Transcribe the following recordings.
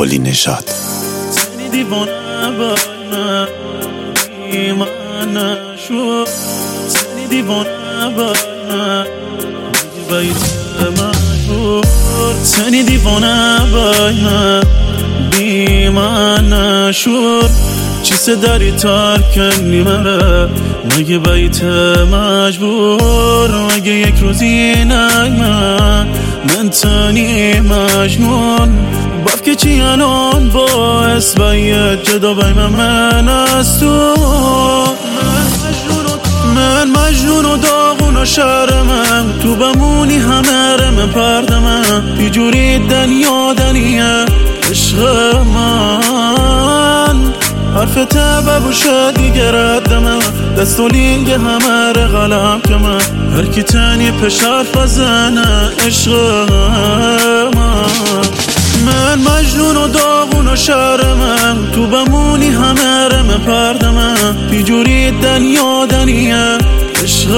گلی نژاد. زنی دیوانه بای من ایمان نشد، زنی دیوانه بای من بیت مجبور، زنی دیوانه بای من بیمان نشد. چیز داری ترک کنی مره مگه بیت مجبور، مگه یک روزی نگمن من تنی مجنون باف که چی الان باعث باید جدا بای من از تو. من مجنون و داغون و شرمم، تو بمونی همه رم پردمم، بی جوری دنیا دنیه عشق من. حرف تبه بوشه دیگه ردمه، دست و لینگ همه ره غلم که من هر کی تنی پش حرف بزنه عشق من مجنون و داغون و شرمم، تو بمونی همه رم پردمم، بی جوری دنیا دنیه عشق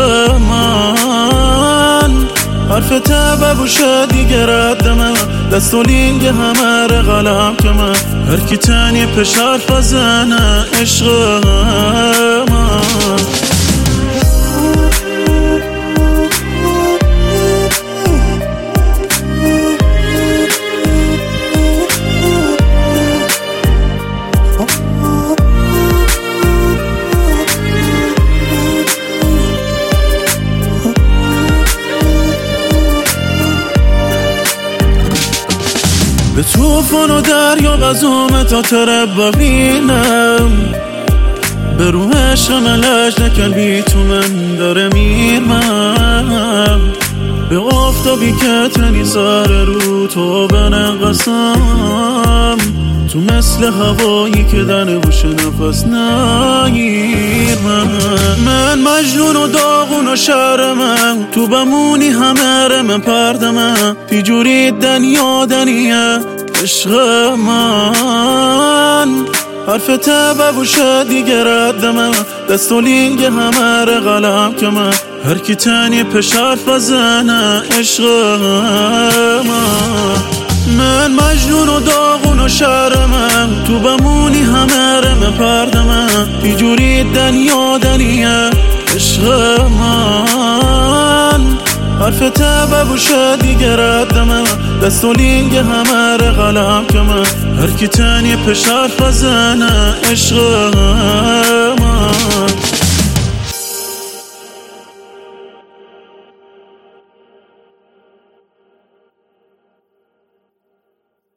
من. حرف تبه بوشه دیگه ردمه، دست و لینگ همه ره غلم که من هر کی تنی پش حرف بزنه عشق من. به توفان و دریا غزوم تا ترب ببینم، به رو عشق ملج نکن بی تو من داره میرمم، به آفتابی که تنی سر رو تو بنقصم، تو مثل هوایی که در نبوش نفس نگیرم. من مجنون و داغون و شرمم، تو بمونی همه رم پردمم، بی جوری دنیا دنیه عشق من. حرف تبه بوشه دیگه ردمم، دست و لینگ همه ره غلم که من هر کی تنی پش حرف بزنه عشق من مجنون و داغون و شرمم، تو بمونی همه رم پردمم، بی جوری دنیا دنیه عشق من. حرف تبه بوشه دیگه ردمم، دست و لینگ همه ره غلم که من هر کی تنی پش حرف بزنه عشق